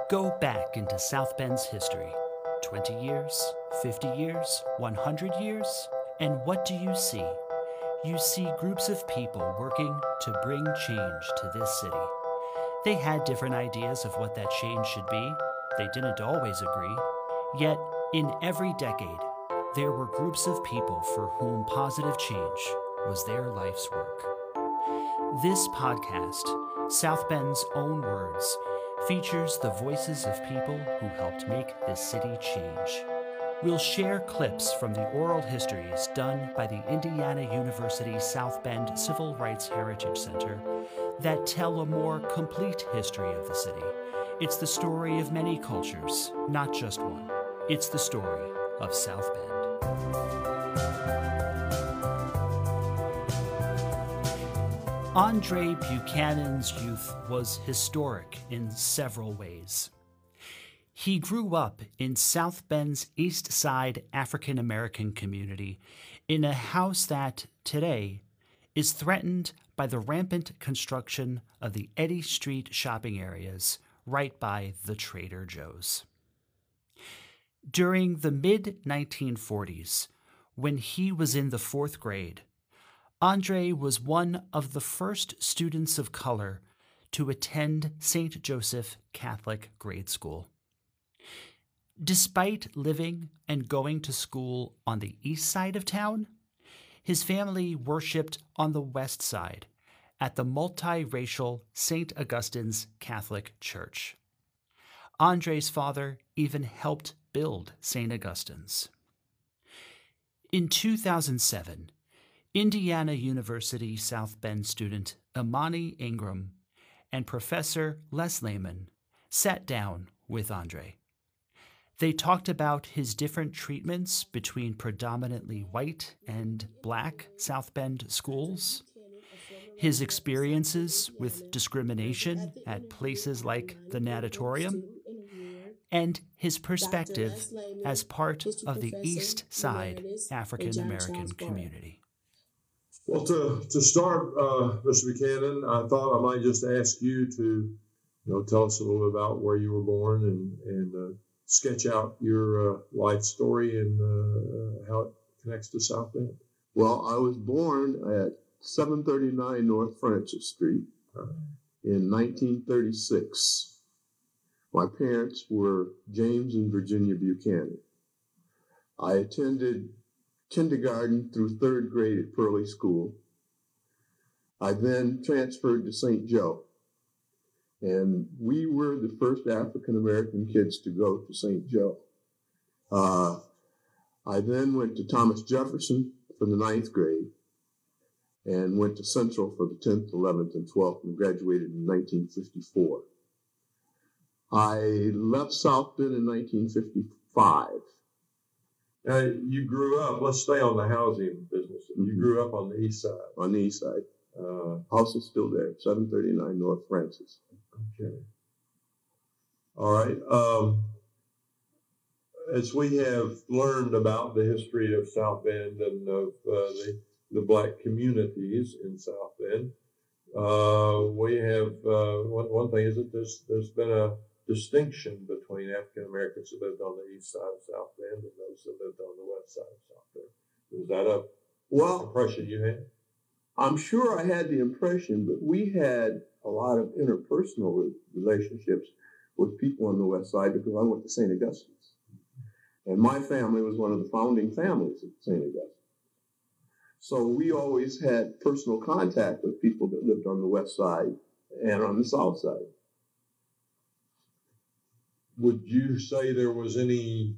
Go back into South Bend's history. 20 years, 50 years, 100 years, and what do you see? You see groups of people working to bring change to this city. They had different ideas of what that change should be. They didn't always agree. Yet, in every decade, there were groups of people for whom positive change was their life's work. This podcast, South Bend's Own Words, features the voices of people who helped make this city change. We'll share clips from the oral histories done by the Indiana University South Bend Civil Rights Heritage Center that tell a more complete history of the city. It's the story of many cultures, not just one. It's the story of South Bend. Andre Buchanan's youth was historic in several ways. He grew up in South Bend's East Side African American community in a house that, today, is threatened by the rampant construction of the Eddy Street shopping areas right by the Trader Joe's. During the mid-1940s, when he was in the fourth grade, Andre was one of the first students of color to attend St. Joseph Catholic Grade School. Despite living and going to school on the east side of town, his family worshiped on the west side at the multiracial St. Augustine's Catholic Church. Andre's father even helped build St. Augustine's. In 2007, Indiana University South Bend student Imani Ingram and Professor Les Lehman sat down with Andre. They talked about his different treatments between predominantly white and black South Bend schools, his experiences with discrimination at places like the Natatorium, and his perspective as part of the East Side African American community. Well, to start, Mr. Buchanan, I thought I might just ask you to, tell us a little bit about where you were born and sketch out your life story and how it connects to South Bend. Well, I was born at 739 North Francis Street in 1936. My parents were James and Virginia Buchanan. I attended kindergarten through third grade at Pearly School. I then transferred to St. Joe, and we were the first African-American kids to go to St. Joe. I then went to Thomas Jefferson for the ninth grade and went to Central for the 10th, 11th, and 12th and graduated in 1954. I left South Bend in 1955. You grew up, let's stay on the housing business. You grew up on the east side. On the east side. House is still there, 739 North Francis. Okay. All right. As we have learned about the history of South Bend and of the black communities in South Bend, we have, one thing is that there's been a distinction between African Americans who lived on the east side of South Bend and those who lived on the west side of South Bend. Was that a impression you had? I'm sure I had the impression, but we had a lot of interpersonal relationships with people on the west side because I went to St. Augustine's. And my family was one of the founding families of St. Augustine's. So we always had personal contact with people that lived on the west side and on the south side. Would you say there was anything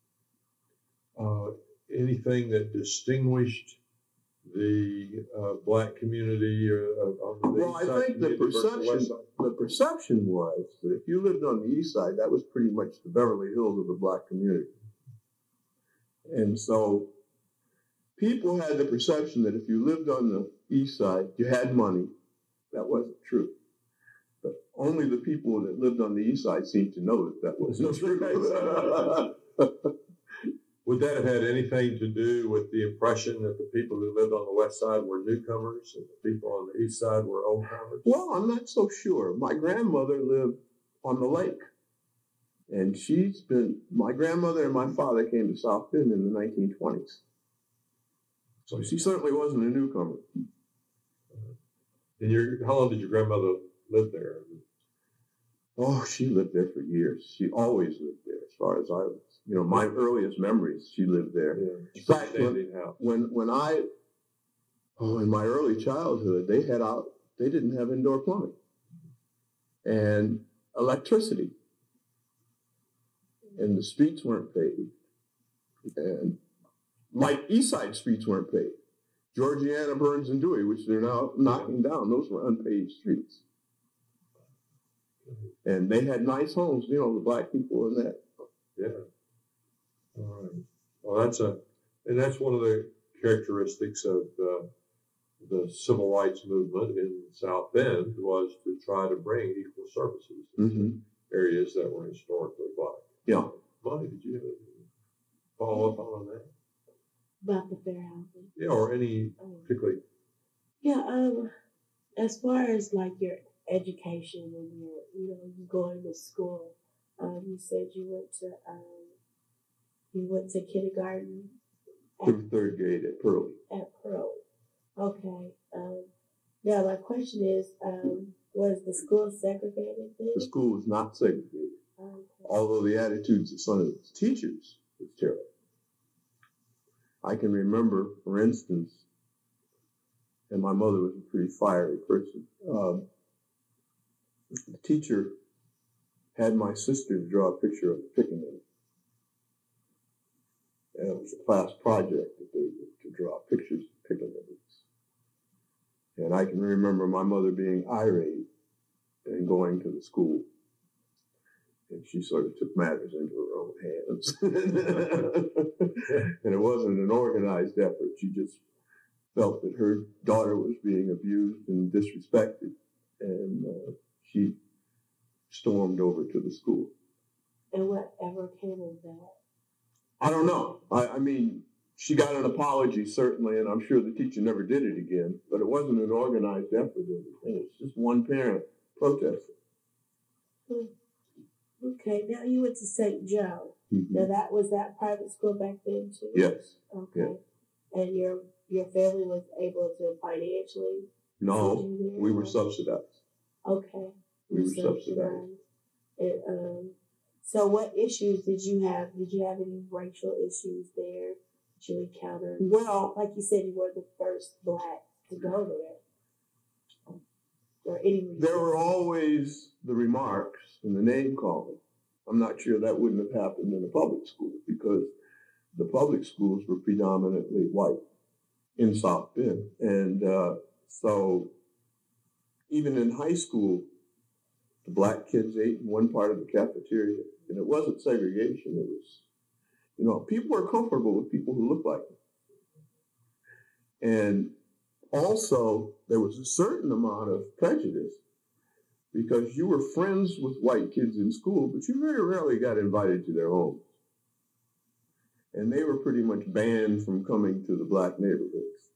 that distinguished the black community on the Well, east side? I think the perception was that if you lived on the east side, that was pretty much the Beverly Hills of the black community. And so people had the perception that if you lived on the east side, you had money. That wasn't true. But only the people that lived on the east side seemed to know that wasn't true. Would that have had anything to do with the impression that the people who lived on the west side were newcomers and the people on the east side were old timers? Well, I'm not so sure. My grandmother lived on the lake. And my grandmother and my father came to South Bend in the 1920s. So she certainly wasn't a newcomer. And how long did your grandmother live there? Oh, she lived there for years. She always lived there, as far as I was. My earliest memories, she lived there. Yeah. In fact, when in my early childhood, they didn't have indoor plumbing and electricity, and the streets weren't paved, and like East Side streets weren't paved. Georgiana, Burns, and Dewey, which they're now knocking down, those were unpaved streets. And they had nice homes, the black people in that. Yeah. All right. Well, that's one of the characteristics of the civil rights movement in South Bend was to try to bring equal services to areas that were historically black. Yeah. Bonnie, did you follow up on that? About the fair housing. Yeah, or any particularly. Yeah, as far as like your education when you going to school, you said you went to kindergarten Through third grade at Pearl. At Pearl. Okay. Now my question is, was the school segregated then? The school was not segregated. Okay. Although the attitudes of some of the teachers was terrible. I can remember, for instance, and my mother was a pretty fiery person. The teacher had my sister draw a picture of a pickaninny. And it was a class project that they did to draw pictures of pickaninnies. And I can remember my mother being irate and going to the school. And she sort of took matters into her own hands. And it wasn't an organized effort. She just felt that her daughter was being abused and disrespected. And she stormed over to the school. And whatever came of that? I don't know. I mean, she got an apology, certainly, and I'm sure the teacher never did it again. But it wasn't an organized effort or anything. It's just one parent protesting. Okay, now you went to St. Joe. Mm-hmm. Now was that private school back then too? Yes. Okay. Yeah. And your family was able to financially? No, we were subsidized. Okay. We were subsidized. And, so what issues did you have? Did you have any racial issues there that you encountered? Well, like you said, you were the first black to go there. Or any there were always the remarks and the name calling. I'm not sure that wouldn't have happened in a public school because the public schools were predominantly white in South Bend. And so even in high school, the black kids ate in one part of the cafeteria. And it wasn't segregation. It was, people were comfortable with people who looked like them. And also, there was a certain amount of prejudice because you were friends with white kids in school, but you very rarely got invited to their homes. And they were pretty much banned from coming to the black neighborhoods.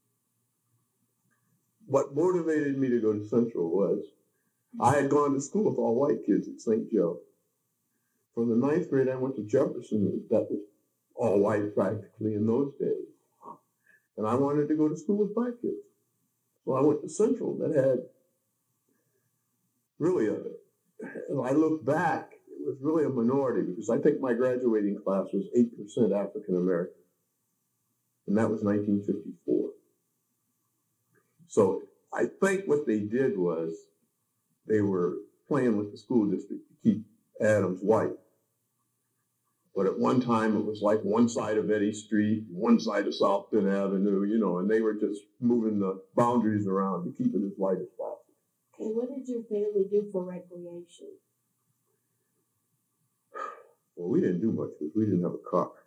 What motivated me to go to Central was I had gone to school with all white kids at St. Joe. From the 9th grade, I went to Jefferson. That was all white practically in those days. And I wanted to go to school with black kids. So I went to Central that had really I look back, it was really a minority because I think my graduating class was 8% African American. And that was 1954. So I think what they did was they were playing with the school district to keep Adams white. But at one time, it was like one side of Eddy Street, one side of South Bend Avenue, and they were just moving the boundaries around to keep it as white as possible. Okay, what did your family do for recreation? Well, we didn't do much because we didn't have a car.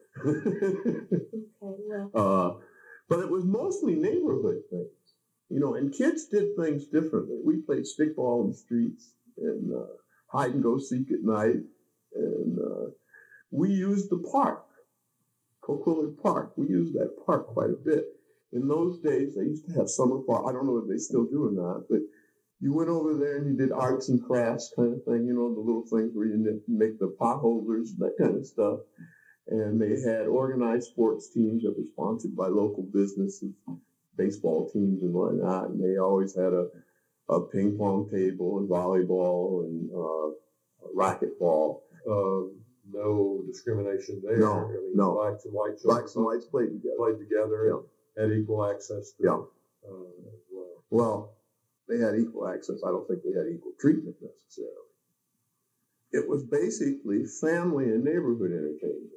Okay, well. But it was mostly neighborhood things, and kids did things differently. We played stickball in the streets and hide and go seek at night. And we used the park, Coquillard Park. We used that park quite a bit. In those days, they used to have summer park. I don't know if they still do or not, but you went over there and you did arts and crafts kind of thing, you know, the little things where you make the pot holders, that kind of stuff. And they had organized sports teams that were sponsored by local businesses, baseball teams and whatnot. And they always had a ping pong table and volleyball and racquetball. No discrimination there. No, I mean, no. Blacks and whites. Blacks and whites played together. and had equal access to Yeah. as well. Well, they had equal access. I don't think they had equal treatment necessarily. It was basically family and neighborhood entertainment.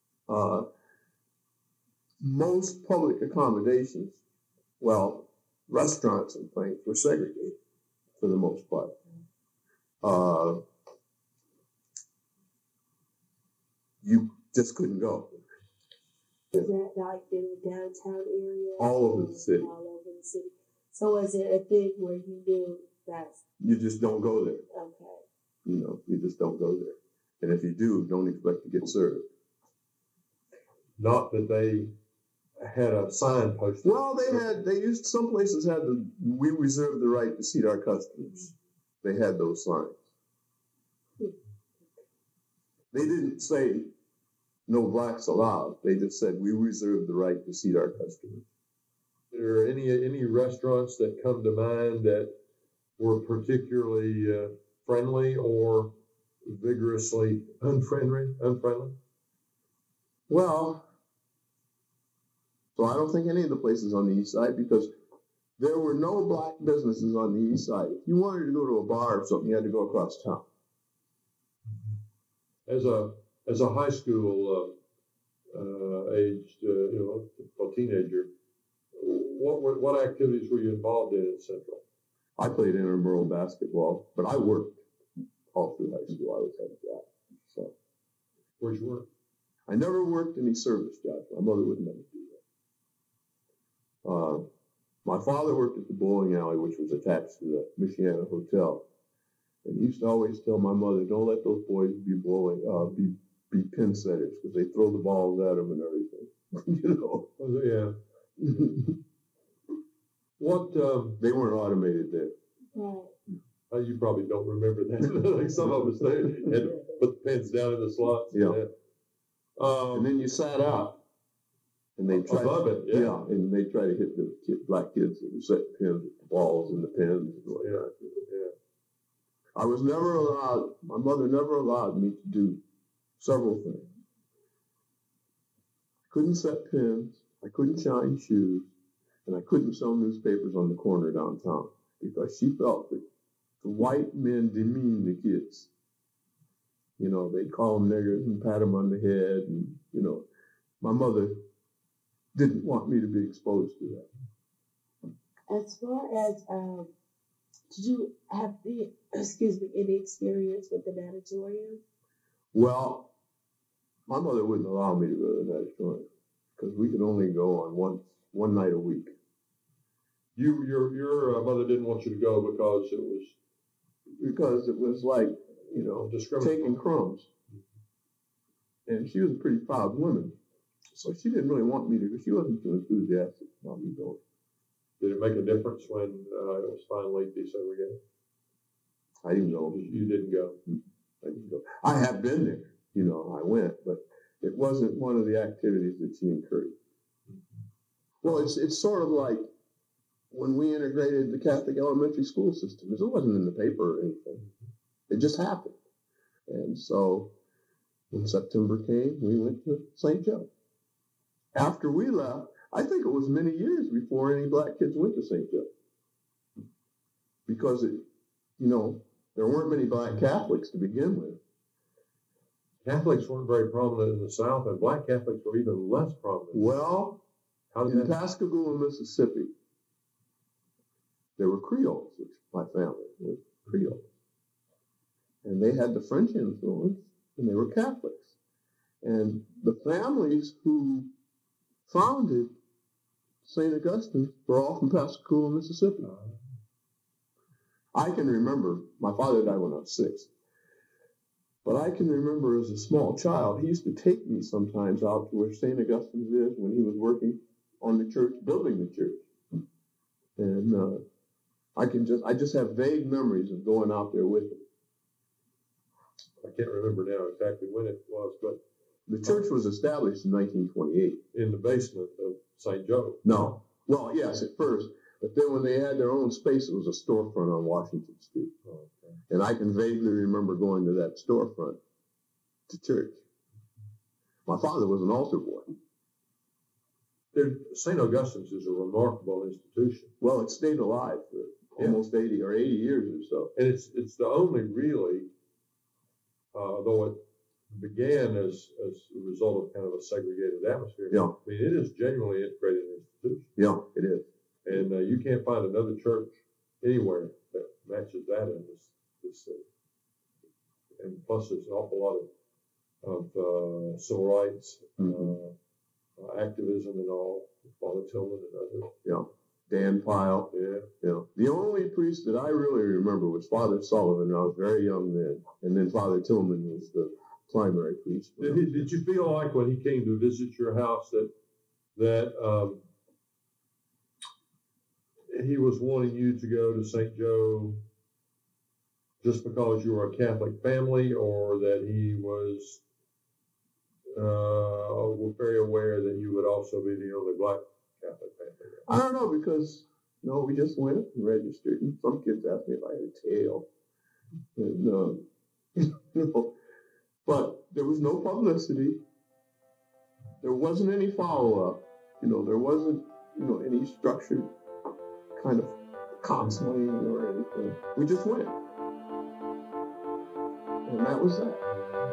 Most public accommodations, well, restaurants and things were segregated for the most part. You just couldn't go. Is that like in the downtown area? All over the city. All over the city. So is it a thing where you knew that's You just don't go there. okay? You know, you just don't go there. And if you do, don't expect to get served. Not that they had a sign posted. Well, some places had we reserve the right to seat our customers. They had those signs. They didn't say no blacks allowed. They just said we reserve the right to seat our customers. Are there any restaurants that come to mind that were particularly friendly or vigorously unfriendly? Well, so I don't think any of the places on the east side, because there were no black businesses on the east side. If you wanted to go to a bar or something, you had to go across town. As a high school aged, typical teenager, what activities were you involved in at Central? I played intramural basketball, but I worked all through high school. I always had a job. So Where'd you work? I never worked any service jobs. My mother would never do that. My father worked at the bowling alley, which was attached to the Michiana Hotel. And he used to always tell my mother, don't let those boys be be pin setters, because they throw the balls at them and everything. You know. Yeah. What? They weren't automated then. Right. You probably don't remember that. Like some of us, they had put the pins down in the slots. Yeah. And then you sat out, and they tried above it. Yeah. and they try to hit the black kids that were setting pins with the balls and the pins. Yeah. I was never allowed. My mother never allowed me to do several things. I couldn't set pins. I couldn't shine shoes. And I couldn't sell newspapers on the corner downtown, because she felt that the white men demeaned the kids. You know, they'd call them niggers and pat them on the head. And, you know, my mother didn't want me to be exposed to that. As far as, did you have any experience with the natatorium? Well, my mother wouldn't allow me to go to the natatorium, because we could only go on one night a week. Your mother didn't want you to go because it was like, you know, taking crumbs. And she was a pretty proud woman, so she didn't really want me to go. She wasn't too enthusiastic about me going. Did it make a difference when it was finally desegregated? I didn't go. You didn't go. I didn't go. I have been there. You know, I went, but it wasn't one of the activities that she encouraged. Well, it's sort of like when we integrated the Catholic elementary school system. It wasn't in the paper or anything. It just happened. And so when September came, we went to St. Joe. After we left, I think it was many years before any black kids went to St. Joe. Because, there weren't many black Catholics to begin with. Catholics weren't very prominent in the South, and black Catholics were even less prominent. Well, in Pascagoula, Mississippi, there were Creoles, which my family was Creoles. And they had the French influence, and they were Catholics. And the families who founded St. Augustine were all from Pascagoula, Mississippi. I can remember, my father died when I was 6. But I can remember as a small child, he used to take me sometimes out to where St. Augustine's is when he was working on the church, building the church. And I just have vague memories of going out there with him. I can't remember now exactly when it was, but The church was established in 1928. in the basement of St. Joe. No. Well, yes, at first. But then when they had their own space, it was a storefront on Washington Street. Oh, okay. And I can vaguely remember going to that storefront to church. My father was an altar boy. St. Augustine's is a remarkable institution. Well, it stayed alive for almost 80 years or so. And it's the only really, though it began as a result of kind of a segregated atmosphere. Yeah. I mean, it is genuinely integrated institution. Yeah, it is. And you can't find another church anywhere that matches that in this city. And plus, there's an awful lot of civil rights, activism and all. Father Tillman and others. Yeah. Dan Pyle. Yeah. The only priest that I really remember was Father Sullivan, and I was very young then. And then Father Tillman was the primary priest. Did you feel like when he came to visit your house that he was wanting you to go to St. Joe just because you were a Catholic family, or that he was very aware that you would also be the only black Catholic family? I don't know, because we just went and registered, and some kids asked me if I had a tail. And, but there was no publicity. There wasn't any follow-up. There wasn't, any structured kind of counseling or anything. We just went. And that was that.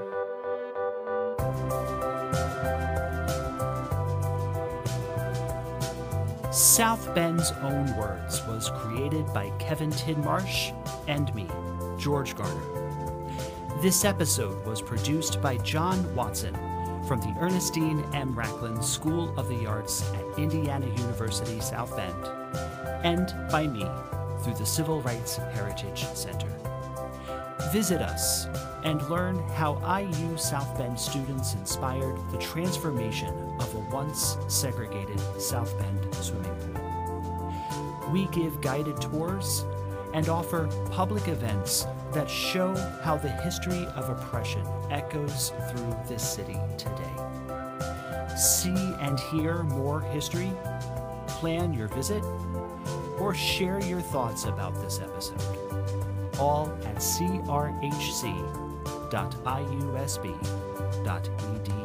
South Bend's Own Words was created by Kevin Tidmarsh and me, George Garner. This episode was produced by John Watson from the Ernestine M. Racklin School of the Arts at Indiana University South Bend, and by me through the Civil Rights Heritage Center. Visit us and learn how IU South Bend students inspired the transformation of a once segregated South Bend swimming pool. We give guided tours and offer public events that show how the history of oppression echoes through this city today. See and hear more history, plan your visit, or share your thoughts about this episode, all at crhc.iusb.edu.